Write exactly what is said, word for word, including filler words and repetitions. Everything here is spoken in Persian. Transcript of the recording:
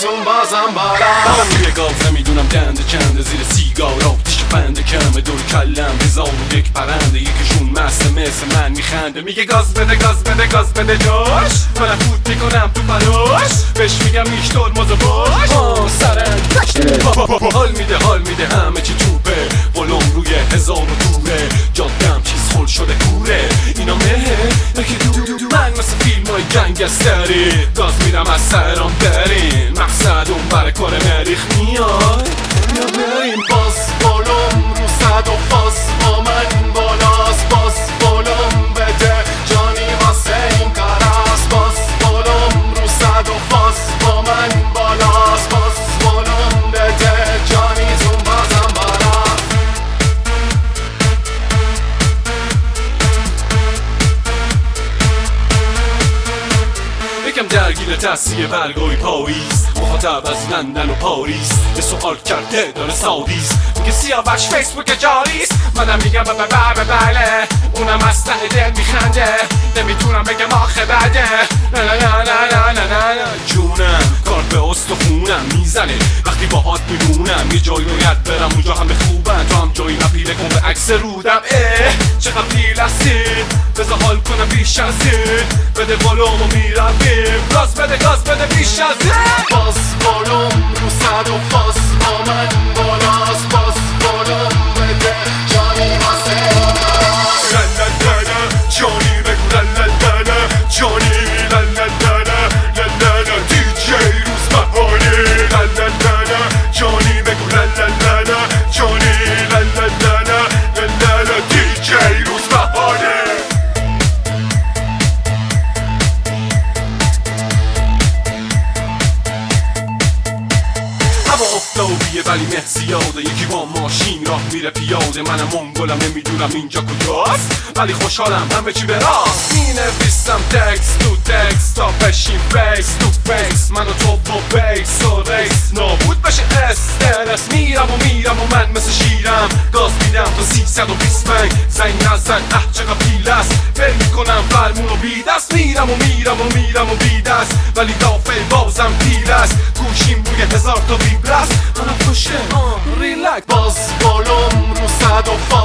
جانیتون بازم بالا. من روی گاز نمیدونم دنده چنده، زیر سیگار آبتیش پنده کمه، دور کلم هزار و یک پرنده، یکیشون مسته مثل من میخنده، میگه گاز بده گاز بده گاز بده جاش، منم فوت میکنم تو براش، بهش میگم میش ترمز و باش سرنگ حال میده حال میده همه چی توپه، ولوم روی هزار و دوره، جادم چیز خل شده کوره، اینا مهه نکی دو دو دو. من مثل فیلم های گنگستری گاز میرم از سرام برین، مقصد اون بر کار مریخ میای یا بریم. باز ولوم رو صد و باز با من بالاست، باز ولوم بده جانی واسه این کاراست، باز ولوم رو صد و باز با من بالاست، باز ولوم بده جانیتون بازم بالا. یکم درگیر تصیه برگای پاریس، مخاطب از لندن و پاریس، یه سوال کرده داره سادیس، میگه سیاوش فیسبوک جاریست، منم میگم بله بله بله، اونم از ته دل میخنده، نمیتونم بگم آخه بده، نه نه نه نه نه نه نه جونم کار به استخونم میزنه وقتی باهات میمونم، یه جایی باید برم اونجا همه خوبن، تو هم جایی نپیره کن به عکس رودم، اه چقدر پیل هستین بذار حال کنم بیش از این، بده ولوم و میرویم، گاز بده گاز بده بیش از این. باز ولوم رو صد و باز با من بالاست، باز ولوم بده جانی واسه این کاراست. لالالala جانی بگو لالالala جانی لالالala لالالala دیجی روز بهاری، لالالala جانی بگو لالالala جانی لالالala لالالala دیجی روز بهاری. هوا افتابیه ولی مه زیاده، یکی با ماشین راه میره پیاده، منم منگلم نمیدونم اینجا کجاست ولی خوشحالم همه چی به راست، مینویسم تکست تو تکست تا بشیم فیس تو فیس، من و تو با بیس و ریس نابود بشه استرس، میرم و میرم و من مثل شیرم گاز میدم تا سیصد و بیست پنج، زنگ نزن اه چقدر پیل است، فر میکنم فرمون و بی دست، میرم و میرم و میرم و بی دست ولی دافه بازم پیل است، گوشیم روی هزار تا ویبرست، منم خوشه ریلک. باز ولوم رو صد و